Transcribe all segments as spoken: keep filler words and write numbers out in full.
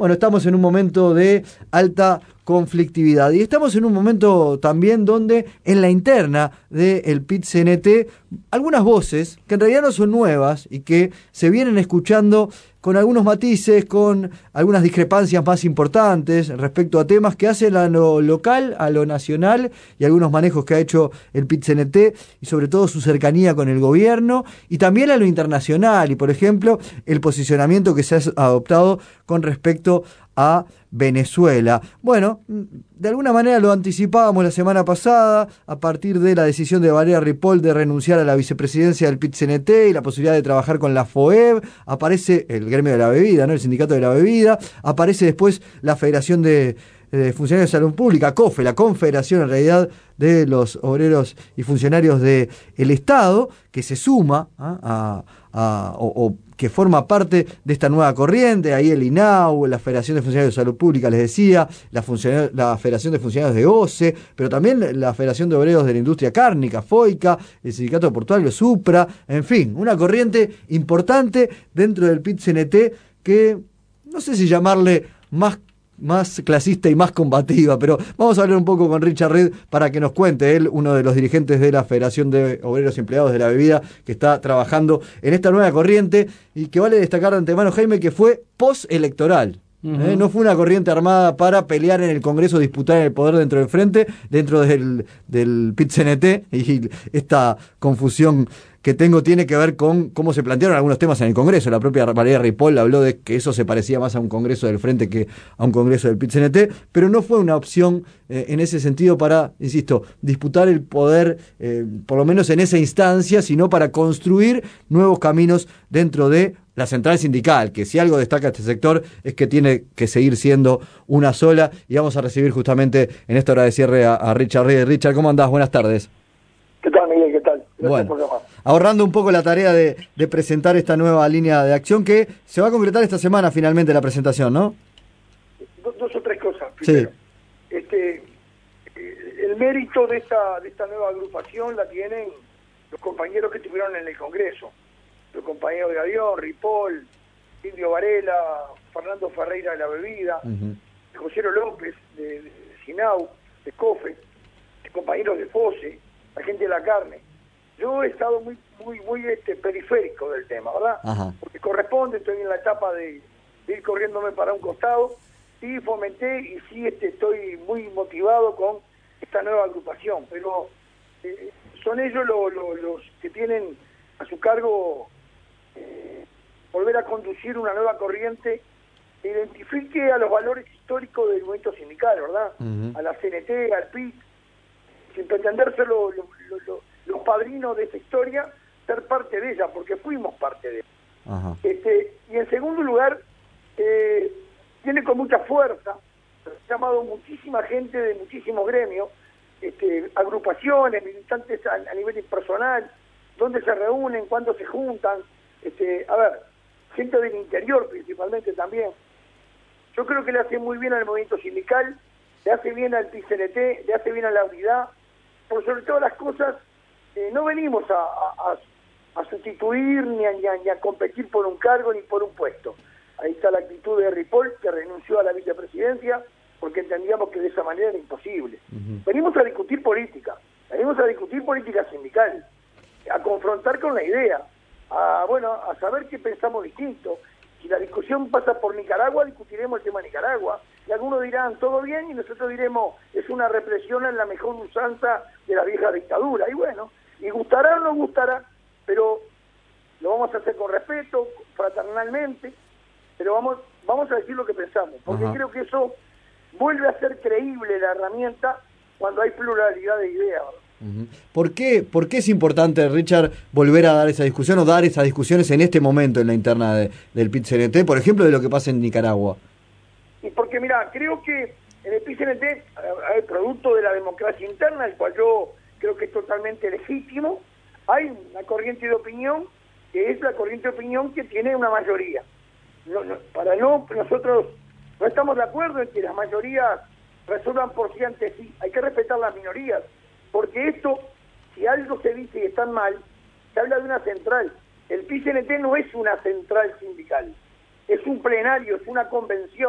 bueno, estamos en un momento de alta conflictividad y estamos en un momento también donde en la interna del P I T C N T algunas voces que en realidad no son nuevas y que se vienen escuchando con algunos matices, con algunas discrepancias más importantes respecto a temas que hacen a lo local, a lo nacional y algunos manejos que ha hecho el P I T C N T y sobre todo su cercanía con el gobierno y también a lo internacional y por ejemplo el posicionamiento que se ha adoptado con respecto a Venezuela. Bueno, de alguna manera lo anticipábamos la semana pasada a partir de la decisión de Valeria Ripoll de renunciar a la vicepresidencia del P I T C N T y la posibilidad de trabajar con la FOEB. Aparece el gremio de la bebida, ¿no? El sindicato de la bebida. Aparece después la Federación de, de Funcionarios de Salud Pública, COFE, la Confederación en realidad de los Obreros y Funcionarios del Estado, que se suma ¿ah? a, a o, o que forma parte de esta nueva corriente, ahí el I N A U, la Federación de Funcionarios de Salud Pública, les decía, la, la Federación de Funcionarios de O C E, pero también la Federación de Obreros de la Industria Cárnica, FOICA, el Sindicato Portuario, SUPRA, en fin, una corriente importante dentro del P I T C N T que, no sé si llamarle más más clasista y más combativa, pero vamos a hablar un poco con Richard Reed para que nos cuente, él, uno de los dirigentes de la Federación de Obreros y Empleados de la Bebida, que está trabajando en esta nueva corriente y que vale destacar de antemano, Jaime, que fue postelectoral. Uh-huh. ¿eh? No fue una corriente armada para pelear en el Congreso, disputar el poder dentro del frente, dentro del, del P I T C N T, y esta confusión que tengo tiene que ver con cómo se plantearon algunos temas en el Congreso. La propia Valeria Ripoll habló de que eso se parecía más a un Congreso del Frente que a un Congreso del P I T C N T, pero no fue una opción eh, en ese sentido para, insisto, disputar el poder, eh, por lo menos en esa instancia, sino para construir nuevos caminos dentro de la central sindical, que si algo destaca este sector es que tiene que seguir siendo una sola, y vamos a recibir justamente en esta hora de cierre a, a Richard Reed. Richard, ¿cómo andás? Buenas tardes. ¿Qué tal, Miguel? ¿Qué tal? Gracias bueno, por llamar. Ahorrando un poco la tarea de, de presentar esta nueva línea de acción que se va a concretar esta semana finalmente la presentación, ¿no? Dos, dos o tres cosas. Primero, sí. este, el mérito de esta, de esta nueva agrupación la tienen los compañeros que estuvieron en el Congreso. Los compañeros de Avión, Ripoll, Silvio Varela, Fernando Ferreira de la Bebida, uh-huh. José López de, de SINAU, de COFE, compañeros de FOSE, la gente de la carne. Yo he estado muy muy muy este periférico del tema, ¿verdad? Ajá. Porque corresponde, estoy en la etapa de, de ir corriéndome para un costado, sí fomenté y sí este, estoy muy motivado con esta nueva agrupación, pero eh, son ellos lo, lo, los que tienen a su cargo eh, volver a conducir una nueva corriente que identifique a los valores históricos del movimiento sindical, ¿verdad? Uh-huh. A la C N T, al P I T, sin pretender ser lo, lo, lo, lo, los padrinos de esa historia, ser parte de ella, porque fuimos parte de ella. Ajá. Este, y en segundo lugar, eh, tiene con mucha fuerza, ha llamado muchísima gente de muchísimos gremios, este, agrupaciones, militantes a, a nivel personal, dónde se reúnen, cuándo se juntan, este, a ver, gente del interior principalmente también. Yo creo que le hace muy bien al movimiento sindical, le hace bien al P I C N T, le hace bien a la unidad. Por sobre todas las cosas, eh, no venimos a, a, a sustituir ni a, ni, a, ni a competir por un cargo ni por un puesto. Ahí está la actitud de Ripoll, que renunció a la vicepresidencia porque entendíamos que de esa manera era imposible. Uh-huh. Venimos a discutir política, venimos a discutir política sindical, a confrontar con la idea, a bueno, a saber qué pensamos distinto. Si la discusión pasa por Nicaragua, discutiremos el tema de Nicaragua. Y algunos dirán, todo bien, y nosotros diremos, es una represión en la mejor usanza de la vieja dictadura. Y bueno, y gustará o no gustará, pero lo vamos a hacer con respeto, fraternalmente, pero vamos vamos a decir lo que pensamos, porque Ajá. creo que eso vuelve a ser creíble la herramienta cuando hay pluralidad de ideas. Uh-huh. ¿Por qué, ¿Por qué es importante, Richard, volver a dar esa discusión o dar esas discusiones en este momento en la interna de, del P I T C N T, por ejemplo, de lo que pasa en Nicaragua? Y porque, mira, creo que en el P I C N T hay producto de la democracia interna, el cual yo creo que es totalmente legítimo. Hay una corriente de opinión que es la corriente de opinión que tiene una mayoría. No, no, para no, nosotros no estamos de acuerdo en que las mayorías resuelvan por sí ante sí. Hay que respetar las minorías, porque esto, si algo se dice y están mal, se habla de una central. El P I C N T no es una central sindical, es un plenario, es una convención,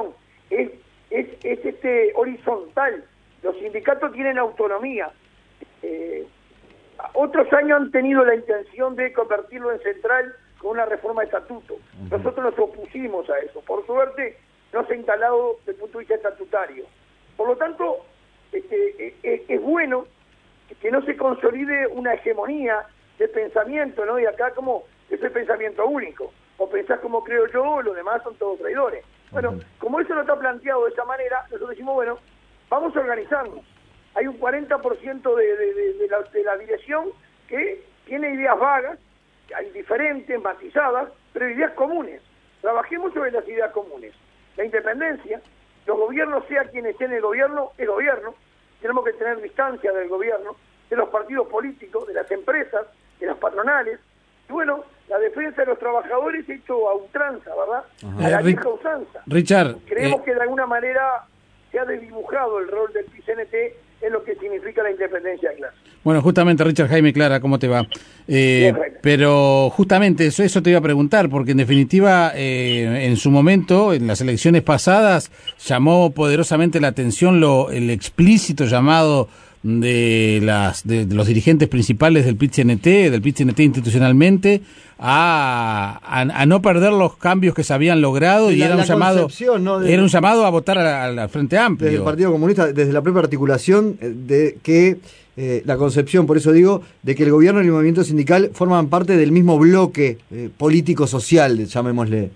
es, es, es este horizontal. Los sindicatos tienen autonomía. Eh, otros años han tenido la intención de convertirlo en central con una reforma de estatuto. Nosotros nos opusimos a eso. Por suerte, no se ha instalado desde el punto de vista estatutario. Por lo tanto, este, es, es bueno que no se consolide una hegemonía de pensamiento, ¿no? Y acá como ese pensamiento único. O pensás como creo yo, o los demás son todos traidores. Bueno, uh-huh. como eso no está planteado de esa manera, nosotros decimos, bueno, vamos a organizarnos. Hay un cuarenta por ciento de, de, de, de, la, de la dirección que tiene ideas vagas, hay diferentes, matizadas, pero ideas comunes. Trabajemos sobre las ideas comunes. La independencia, los gobiernos, sea quien esté en el gobierno, el gobierno, tenemos que tener distancia del gobierno, de los partidos políticos, de las empresas, de las patronales, y bueno, la defensa de los trabajadores hecho a ultranza, ¿verdad? Ajá. A la vieja usanza. Richard, creemos eh... que de alguna manera se ha desdibujado el rol del P I C N T en lo que significa la independencia de clase. Bueno, justamente, Richard, Jaime Clara, ¿cómo te va? Eh, Bien, pero justamente eso, eso te iba a preguntar, porque en definitiva, eh, en su momento, en las elecciones pasadas, llamó poderosamente la atención lo el explícito llamado de las de, de los dirigentes principales del P I C N T, del P I C N T institucionalmente, a, a, a no perder los cambios que se habían logrado, y, y la, era un llamado ¿no? de, era un llamado a votar al Frente Amplio. Desde el Partido Comunista, desde la propia articulación, de que eh, la concepción, por eso digo, de que el gobierno y el movimiento sindical forman parte del mismo bloque eh, político-social, llamémosle.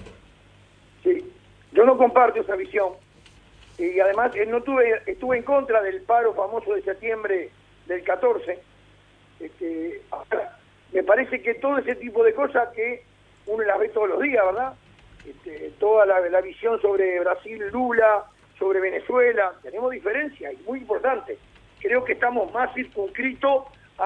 Sí, yo no comparto esa visión. Y además eh, no tuve, estuve en contra del paro famoso de septiembre del catorce. Este, ahora, me parece que todo ese tipo de cosas que uno las ve todos los días, ¿verdad? Este, toda la, la visión sobre Brasil, Lula, sobre Venezuela, tenemos diferencias y muy importantes. Creo que estamos más circunscritos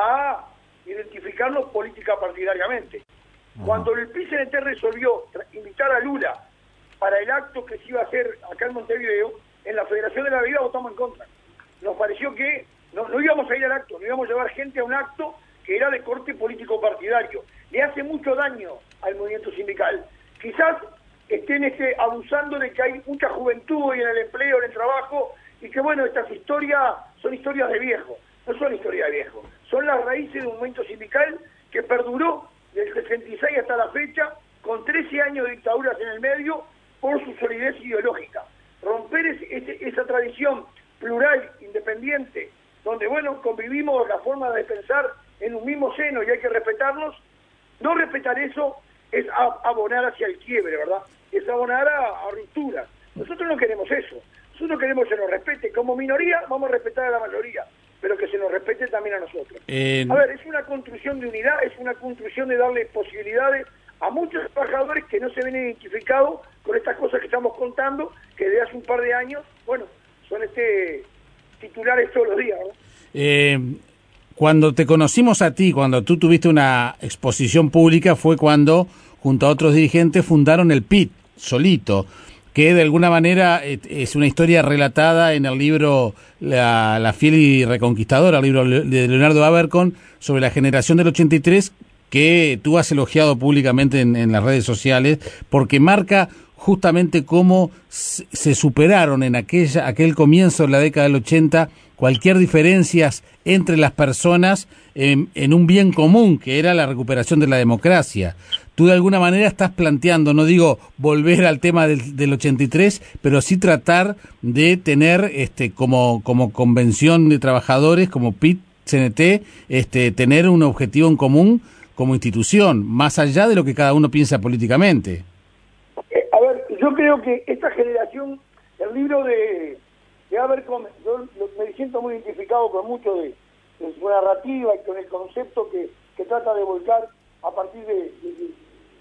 a identificarnos política partidariamente. Uh-huh. Cuando el P I C N T resolvió invitar a Lula para el acto que se iba a hacer acá en Montevideo, en la Federación de la Vida votamos en contra. Nos pareció que no, no íbamos a ir al acto, no íbamos a llevar gente a un acto que era de corte político partidario. Le hace mucho daño al movimiento sindical. Quizás estén este, abusando de que hay mucha juventud hoy en el empleo, en el trabajo, y que bueno, estas historias son historias de viejo. No son historias de viejo, son las raíces de un movimiento sindical que perduró del sesenta y seis hasta la fecha, con trece años de dictaduras en el medio, por su solidez ideológica. Romper ese, ese, esa tradición plural, independiente, donde, bueno, convivimos la forma de pensar en un mismo seno y hay que respetarnos. No respetar eso es abonar hacia el quiebre, ¿verdad? Es abonar a, a ruptura. Nosotros no queremos eso. Nosotros queremos que se nos respete. Como minoría vamos a respetar a la mayoría, pero que se nos respete también a nosotros. Eh... A ver, es una construcción de unidad, es una construcción de darle posibilidades a muchos trabajadores que no se ven identificados con estas cosas que estamos contando, que de hace un par de años, bueno, son este titulares todos los días, ¿no? Eh, cuando te conocimos a ti, cuando tú tuviste una exposición pública, fue cuando, junto a otros dirigentes, fundaron el P I T, solito, que de alguna manera es una historia relatada en el libro La, la fiel y reconquistadora, el libro de Leonardo Abercorn, sobre la generación del ochenta y tres, que tú has elogiado públicamente en, en las redes sociales, porque marca justamente cómo se superaron en aquella aquel comienzo de la década del ochenta cualquier diferencias entre las personas en, en un bien común, que era la recuperación de la democracia. Tú de alguna manera estás planteando, no digo volver al tema del, del ochenta y tres, pero sí tratar de tener este como como convención de trabajadores, como P I C N T, este tener un objetivo en común como institución, más allá de lo que cada uno piensa políticamente. Eh, a ver, yo creo que esta generación, el libro de, de Abercorn, yo me siento muy identificado con mucho de, de su narrativa y con el concepto que, que trata de volcar a partir de, de,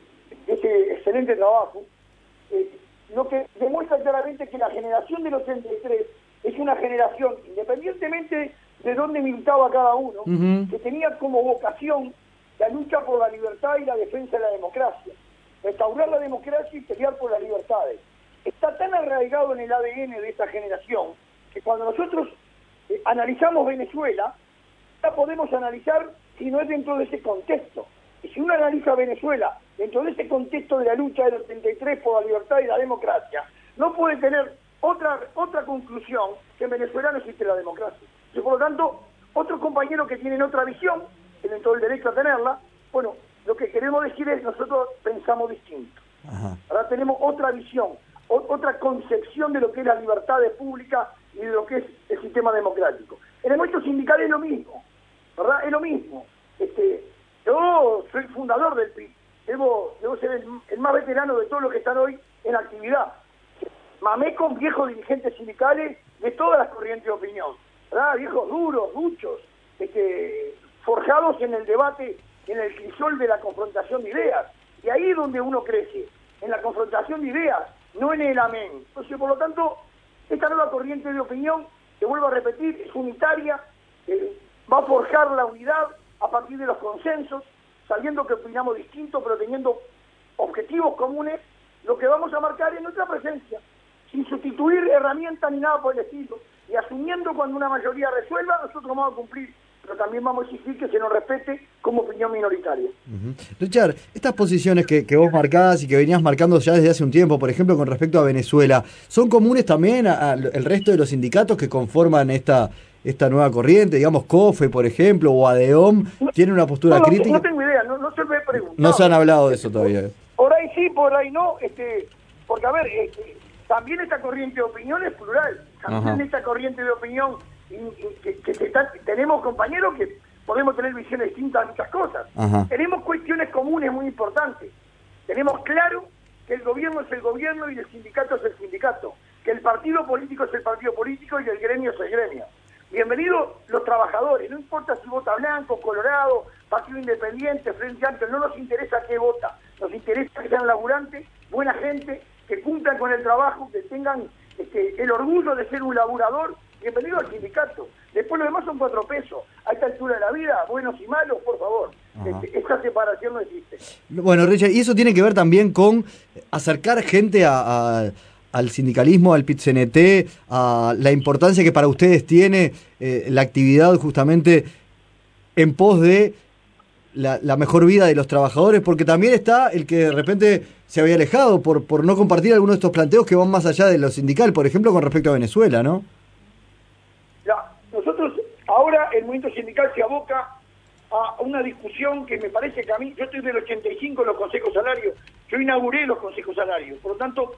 de ese excelente trabajo, eh, lo que demuestra claramente que la generación del ochenta y tres es una generación, independientemente de dónde militaba cada uno, uh-huh. que tenía como vocación la lucha por la libertad y la defensa de la democracia, restaurar la democracia y pelear por las libertades. Está tan arraigado en el A D N de esta generación que cuando nosotros eh, analizamos Venezuela, ya podemos analizar si no es dentro de ese contexto. Y si uno analiza Venezuela dentro de ese contexto de la lucha del ochenta y tres por la libertad y la democracia, no puede tener otra otra conclusión, que en Venezuela no existe la democracia. Y por lo tanto, otros compañeros que tienen otra visión, tienen todo el derecho a tenerla, bueno, lo que queremos decir es nosotros pensamos distinto. Ajá. Ahora tenemos otra visión, o, otra concepción de lo que es la libertad pública y de lo que es el sistema democrático. En el momento sindical es lo mismo, ¿verdad? Es lo mismo. Este, yo soy fundador del P I B, debo, debo ser el, el más veterano de todos los que están hoy en actividad. Mamé con viejos dirigentes sindicales de todas las corrientes de opinión, ¿verdad? Viejos duros, duchos, este, forjados en el debate, en el crisol de la confrontación de ideas. Y ahí es donde uno crece, en la confrontación de ideas, no en el amén. Entonces, por lo tanto, esta nueva corriente de opinión, que vuelvo a repetir, es unitaria, eh, va a forjar la unidad a partir de los consensos, sabiendo que opinamos distinto, pero teniendo objetivos comunes, lo que vamos a marcar es nuestra presencia, sin sustituir herramientas ni nada por el estilo, y asumiendo cuando una mayoría resuelva, nosotros vamos a cumplir, pero también vamos a exigir que se nos respete como opinión minoritaria. Uh-huh. Richard, estas posiciones que, que vos marcás y que venías marcando ya desde hace un tiempo, por ejemplo, con respecto a Venezuela, ¿son comunes también al resto de los sindicatos que conforman esta esta nueva corriente? Digamos, COFE, por ejemplo, o ADEOM, no, ¿tiene una postura no, crítica? No tengo idea, no, no se lo he preguntado. No se han hablado de eso todavía. Por ahí sí, por ahí no, este, porque a ver, este, también esta corriente de opinión es plural, también Ajá. esta corriente de opinión, y, y, que, que se está, tenemos compañeros que podemos tener visiones distintas de muchas cosas. Ajá. Tenemos cuestiones comunes muy importantes. Tenemos claro que el gobierno es el gobierno y el sindicato es el sindicato, que el partido político es el partido político y el gremio es el gremio. Bienvenidos los trabajadores, no importa si vota blanco, colorado, partido independiente, frente amplio, no nos interesa qué vota, nos interesa que sean laburantes, buena gente, que cumplan con el trabajo, que tengan este, el orgullo de ser un laburador. Bienvenido al sindicato. Después lo demás son cuatro pesos. A esta altura de la vida, buenos y malos, por favor. Este, esa separación no existe. Bueno, Richard, y eso tiene que ver también con acercar gente a... a... al sindicalismo, al P I T C N T, a la importancia que para ustedes tiene eh, la actividad justamente en pos de la, la mejor vida de los trabajadores, porque también está el que de repente se había alejado por, por no compartir algunos de estos planteos que van más allá de lo sindical, por ejemplo, con respecto a Venezuela, ¿no? Ya, nosotros, ahora el movimiento sindical se aboca a una discusión que me parece que a mí, yo estoy del ochenta y cinco en los consejos salarios, yo inauguré los consejos salarios, por lo tanto,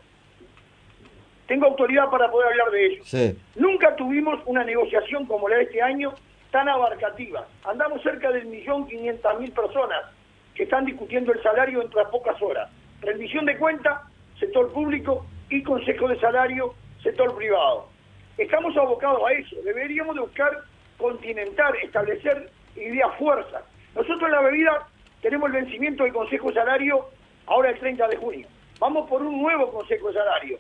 tengo autoridad para poder hablar de ello. Sí. Nunca tuvimos una negociación como la de este año tan abarcativa. Andamos cerca del millón quinientas mil personas que están discutiendo el salario entre pocas horas. Rendición de cuenta, sector público y consejo de salario, sector privado. Estamos abocados a eso. Deberíamos de buscar continentar, establecer ideas fuerzas. Nosotros en la bebida tenemos el vencimiento del consejo de salario ahora el treinta de junio. Vamos por un nuevo consejo de salario.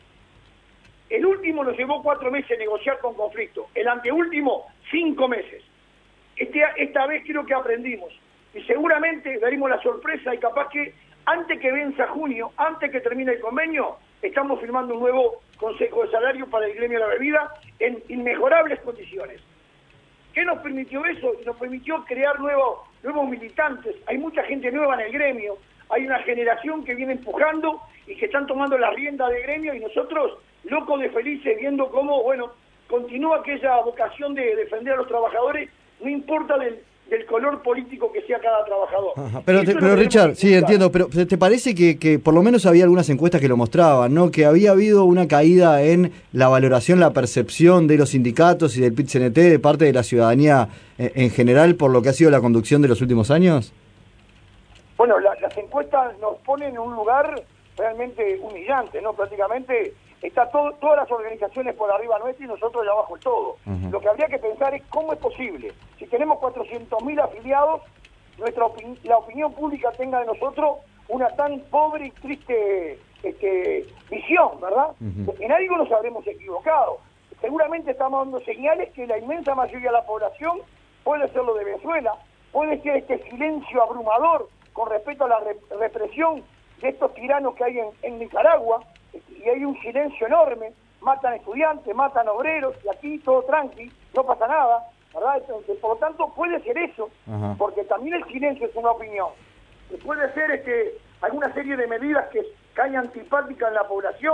El último nos llevó cuatro meses a negociar con conflicto. El anteúltimo, cinco meses. Este, esta vez creo que aprendimos. Y seguramente daremos la sorpresa y capaz que antes que venza junio, antes que termine el convenio, estamos firmando un nuevo consejo de salario para el gremio de la bebida en inmejorables condiciones. ¿Qué nos permitió eso? Nos permitió crear nuevos, nuevos militantes. Hay mucha gente nueva en el gremio. Hay una generación que viene empujando y que están tomando la rienda del gremio y nosotros locos de felices viendo cómo, bueno, continúa aquella vocación de defender a los trabajadores, no importa del, del color político que sea cada trabajador. Ajá, pero te, pero Richard, sí, entiendo, pero ¿te parece que, que por lo menos había algunas encuestas que lo mostraban, ¿no? Que había habido una caída en la valoración, la percepción de los sindicatos y del P I T C N T de parte de la ciudadanía en, en general por lo que ha sido la conducción de los últimos años? Bueno, la, las encuestas nos ponen en un lugar realmente humillante, ¿no? Prácticamente está todo, todas las organizaciones por arriba nuestra y nosotros allá abajo el todo. Uh-huh. Lo que habría que pensar es cómo es posible, si tenemos cuatrocientos mil afiliados, nuestra opin la opinión pública tenga de nosotros una tan pobre y triste este, visión, ¿verdad? Uh-huh. En algo nos habremos equivocado. Seguramente estamos dando señales que la inmensa mayoría de la población puede ser lo de Venezuela, puede ser este silencio abrumador con respecto a la re represión de estos tiranos que hay en, en Nicaragua, y hay un silencio enorme, matan estudiantes, matan obreros, y aquí todo tranqui, no pasa nada, ¿verdad? Entonces, por lo tanto, puede ser eso, Ajá. porque también el silencio es una opinión. Puede ser este, alguna serie de medidas que caen antipáticas en la población,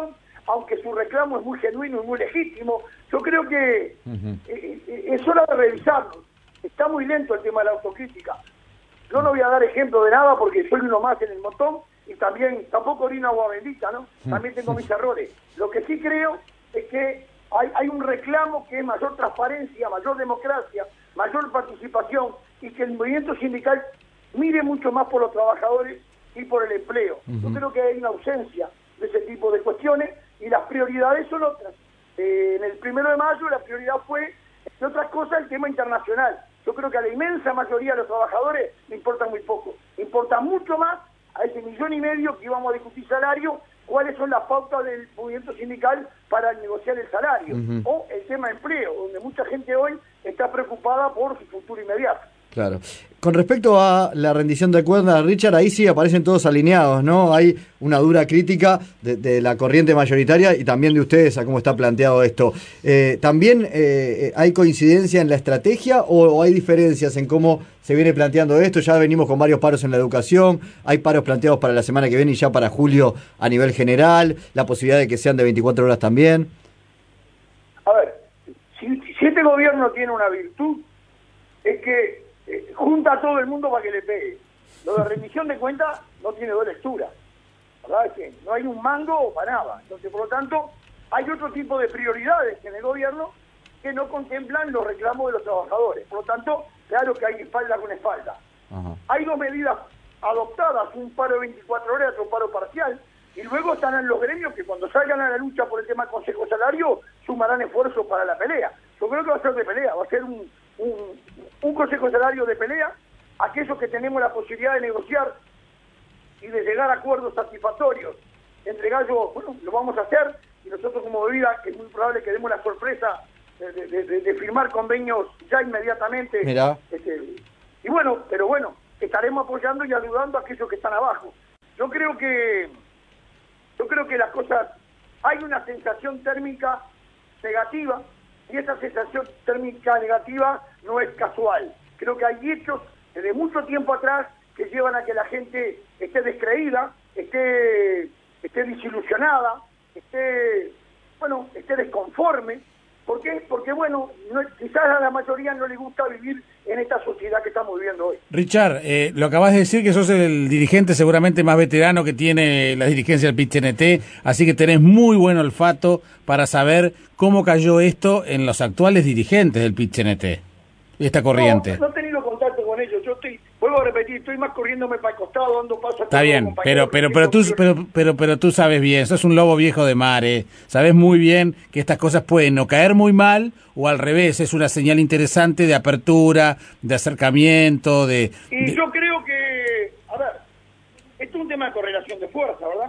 aunque su reclamo es muy genuino y muy legítimo. Yo creo que uh-huh. eh, es hora de revisarlo. Está muy lento el tema de la autocrítica. Yo no voy a dar ejemplo de nada porque soy uno más en el montón y también tampoco orino agua bendita, ¿no? También tengo mis errores. Lo que sí creo es que hay, hay un reclamo que es mayor transparencia, mayor democracia, mayor participación y que el movimiento sindical mire mucho más por los trabajadores y por el empleo. Uh-huh. Yo creo que hay una ausencia de ese tipo de cuestiones y las prioridades son otras. Eh, en el primero de mayo la prioridad fue, entre otras cosas, el tema internacional. Yo creo que a la inmensa mayoría de los trabajadores le importa muy poco. Importa mucho más a ese millón y medio que íbamos a discutir salario, cuáles son las pautas del movimiento sindical para negociar el salario. Uh-huh. O el tema empleo, donde mucha gente hoy está preocupada por su futuro inmediato. Claro. Con respecto a la rendición de cuentas, Richard, ahí sí aparecen todos alineados, ¿no? Hay una dura crítica de, de la corriente mayoritaria y también de ustedes a cómo está planteado esto. Eh, ¿También eh, hay coincidencia en la estrategia o, o hay diferencias en cómo se viene planteando esto? Ya venimos con varios paros en la educación, hay paros planteados para la semana que viene y ya para julio a nivel general, la posibilidad de que sean de veinticuatro horas también. A ver, si, si este gobierno tiene una virtud, es que Eh, junta a todo el mundo para que le pegue. Lo de rendición de cuentas no tiene dos lecturas, ¿verdad? Es que no hay un mango para nada. Entonces, por lo tanto, hay otro tipo de prioridades en el gobierno que no contemplan los reclamos de los trabajadores. Por lo tanto, claro que hay espalda con espalda. Ajá. Hay dos medidas adoptadas, un paro de veinticuatro horas y otro paro parcial, y luego estarán los gremios que cuando salgan a la lucha por el tema del Consejo de Salario sumarán esfuerzos para la pelea. Yo creo que va a ser de pelea, va a ser un Un, un consejo de salario de pelea, aquellos que tenemos la posibilidad de negociar y de llegar a acuerdos satisfactorios entre gallos, bueno, lo vamos a hacer, y nosotros como bebida, que es muy probable que demos la sorpresa de, de, de, de firmar convenios ya inmediatamente. Mirá. Este, y bueno, pero bueno, estaremos apoyando y ayudando a aquellos que están abajo. Yo creo que yo creo que las cosas, hay una sensación térmica negativa, y esa sensación térmica negativa no es casual. Creo que hay hechos desde mucho tiempo atrás que llevan a que la gente esté descreída, esté, esté desilusionada, esté, bueno, esté desconforme. ¿Por qué? Porque, bueno, no, quizás a la mayoría no le gusta vivir en esta sociedad que estamos viviendo hoy. Richard, eh, lo acabas de decir que sos el dirigente seguramente más veterano que tiene la dirigencia del P I T C N T, así que tenés muy buen olfato para saber cómo cayó esto en los actuales dirigentes del P I T C N T, esta corriente. No, no he tenido contacto con ellos, yo estoy, vuelvo a repetir, estoy más corriéndome para el costado, dando paso a Está bien, pero pero pero tú pero, pero pero tú sabes bien, sos un lobo viejo de mar, eh. Sabes muy bien que estas cosas pueden o caer muy mal o al revés, es una señal interesante de apertura, de acercamiento, de... Y de... yo creo que, a ver, esto es un tema de correlación de fuerza, ¿verdad?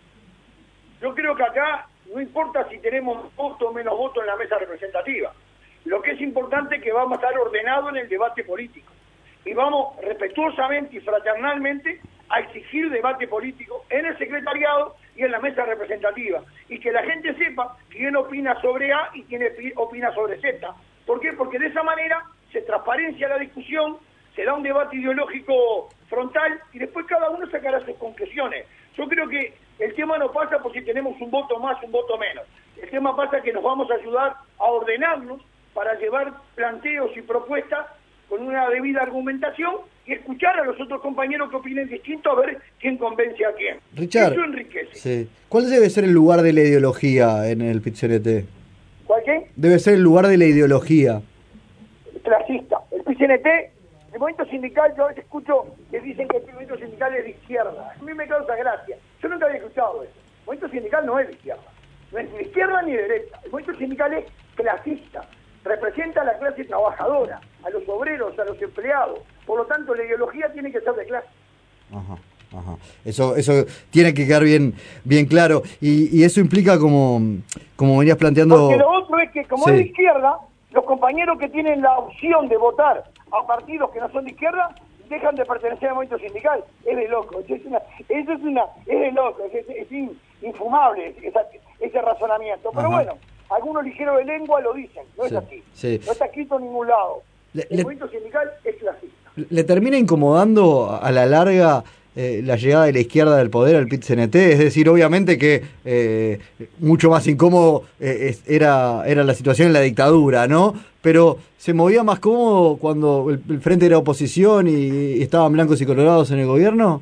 Yo creo que acá no importa si tenemos votos o menos votos en la mesa representativa. Lo que es importante es que vamos a estar ordenados en el debate político. Y vamos respetuosamente y fraternalmente a exigir debate político en el secretariado y en la mesa representativa. Y que la gente sepa quién opina sobre A y quién opina sobre Z. ¿Por qué? Porque de esa manera se transparencia la discusión, se da un debate ideológico frontal y después cada uno sacará sus conclusiones. Yo creo que el tema no pasa por si tenemos un voto más, un voto menos. El tema pasa que nos vamos a ayudar a ordenarnos para llevar planteos y propuestas con una debida argumentación y escuchar a los otros compañeros que opinen distinto a ver quién convence a quién. Richard, eso enriquece. Sí. ¿Cuál debe ser el lugar de la ideología en el P I T C N T? ¿Cuál qué? Debe ser el lugar de la ideología. Clasista. El P I T C N T, el movimiento sindical, yo a veces escucho que dicen que el movimiento sindical es de izquierda. A mí me causa gracia. Yo nunca había escuchado eso. El movimiento sindical no es de izquierda. No es ni de izquierda ni de derecha. El movimiento sindical es clasista. Representa a la clase trabajadora, a los obreros, a los empleados. Por lo tanto, la ideología tiene que ser de clase. Ajá, ajá. Eso, eso tiene que quedar bien, bien claro. Y, y eso implica, como, como venías planteando... Porque lo otro es que, como sí. es de izquierda, los compañeros que tienen la opción de votar a partidos que no son de izquierda, dejan de pertenecer al movimiento sindical. Es de loco. Eso es una, eso es, una, es de loco. Es, es, es infumable ese, ese razonamiento. Pero ajá. bueno, algunos ligeros de lengua lo dicen, no sí, es así, sí. no está escrito en ningún lado. Le, el le, movimiento sindical es clasista. ¿Le termina incomodando a la larga eh, la llegada de la izquierda del poder al P I T C N T? Es decir, obviamente que eh, mucho más incómodo eh, es, era, era la situación en la dictadura, ¿no? Pero ¿se movía más cómodo cuando el, el frente era oposición y, y estaban blancos y colorados en el gobierno?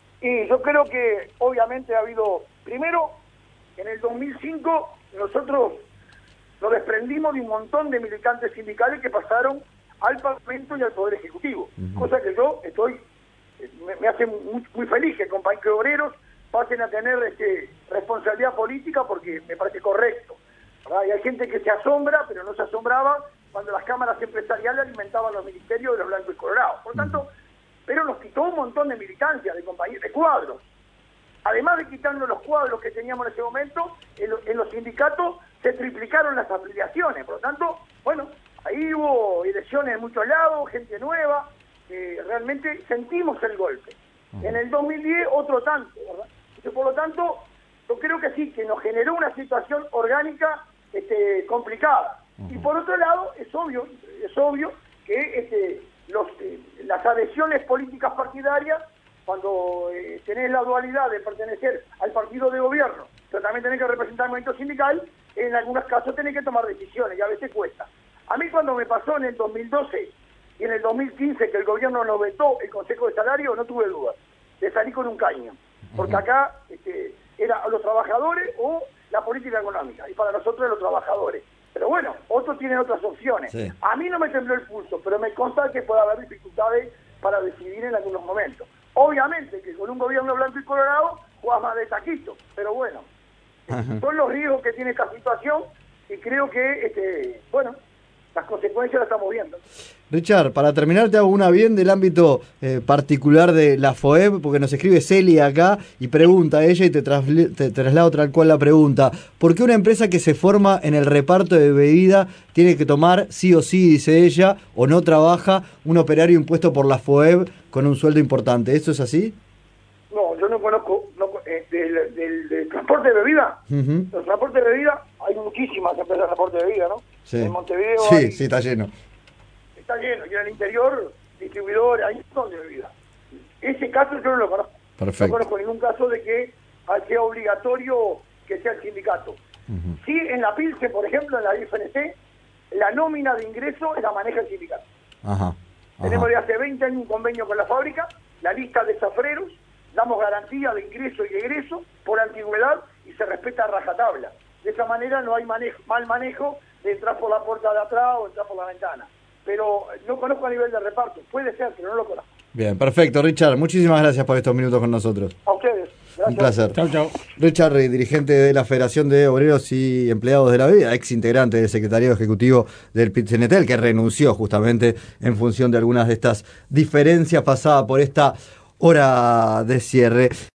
Y yo creo que obviamente ha habido, primero, en el dos mil cinco nosotros nos desprendimos de un montón de militantes sindicales que pasaron al Parlamento y al Poder Ejecutivo, uh-huh. cosa que yo estoy, me, me hace muy, muy feliz que compañeros obreros pasen a tener este, responsabilidad política porque me parece correcto, ¿verdad? Y hay gente que se asombra, pero no se asombraba cuando las cámaras empresariales alimentaban los ministerios de los blancos y colorados. Por tanto, uh-huh. pero nos quitó un montón de militancia, de compañeros, de cuadros. Además de quitarnos los cuadros que teníamos en ese momento, en, lo, en los sindicatos se triplicaron las afiliaciones. Por lo tanto, bueno, ahí hubo elecciones en muchos lados, gente nueva, eh, realmente sentimos el golpe. Uh-huh. En el dos mil diez otro tanto, ¿verdad? Entonces, por lo tanto, yo creo que sí, que nos generó una situación orgánica este, complicada. Uh-huh. Y por otro lado, es obvio, es obvio que este, los, eh, las adhesiones políticas partidarias, cuando eh, tenés la dualidad de pertenecer al partido de gobierno, pero también tenés que representar el movimiento sindical, en algunos casos tenés que tomar decisiones y a veces cuesta. A mí cuando me pasó en el dos mil doce y en el dos mil quince que el gobierno nos vetó el Consejo de Salario, no tuve dudas, de salir con un caño, porque acá este, era los trabajadores o la política económica, y para nosotros los trabajadores. Pero bueno, otros tienen otras opciones. Sí. A mí no me tembló el pulso, pero me consta que puede haber dificultades para decidir en algunos momentos. Obviamente que con un gobierno blanco y colorado juegas más de taquito, pero bueno, Ajá. son los riesgos que tiene esta situación y creo que, este, bueno, las consecuencias las estamos viendo. Richard, para terminar te hago una bien del ámbito eh, particular de la FOEB, porque nos escribe Celia acá y pregunta a ella y te, trasl- te traslado tal cual la pregunta. ¿Por qué una empresa que se forma en el reparto de bebida tiene que tomar sí o sí, dice ella, o no trabaja un operario impuesto por la FOEB con un sueldo importante? ¿Eso es así? No, yo no conozco no, eh, del, del, del transporte de bebida. Uh-huh. Los transportes de bebida, hay muchísimas empresas de transporte de bebida, ¿no? Sí. En Montevideo sí, hay, sí, está lleno. Está lleno, y en el interior, distribuidores, hay un montón de bebida. Ese caso yo no lo conozco. Perfecto. No conozco ningún caso de que sea obligatorio que sea el sindicato. Uh-huh. Sí, en la PILCE, por ejemplo, en la I F N C, la nómina de ingreso la maneja el sindicato. Ajá. Ajá. Tenemos de hace veinte años un convenio con la fábrica, la lista de zafreros, damos garantía de ingreso y egreso por antigüedad y se respeta a rajatabla. De esa manera no hay manejo, mal manejo de entrar por la puerta de atrás o entrar por la ventana. Pero no conozco a nivel de reparto. Puede ser, pero no lo conozco. Bien, perfecto. Richard, muchísimas gracias por estos minutos con nosotros. A ustedes. Gracias. Un placer. Chau, chau. Richard, dirigente de la Federación de Obreros y Empleados de la Vida, ex integrante del Secretariado Ejecutivo del P I T C N T, el que renunció justamente en función de algunas de estas diferencias pasada por esta hora de cierre.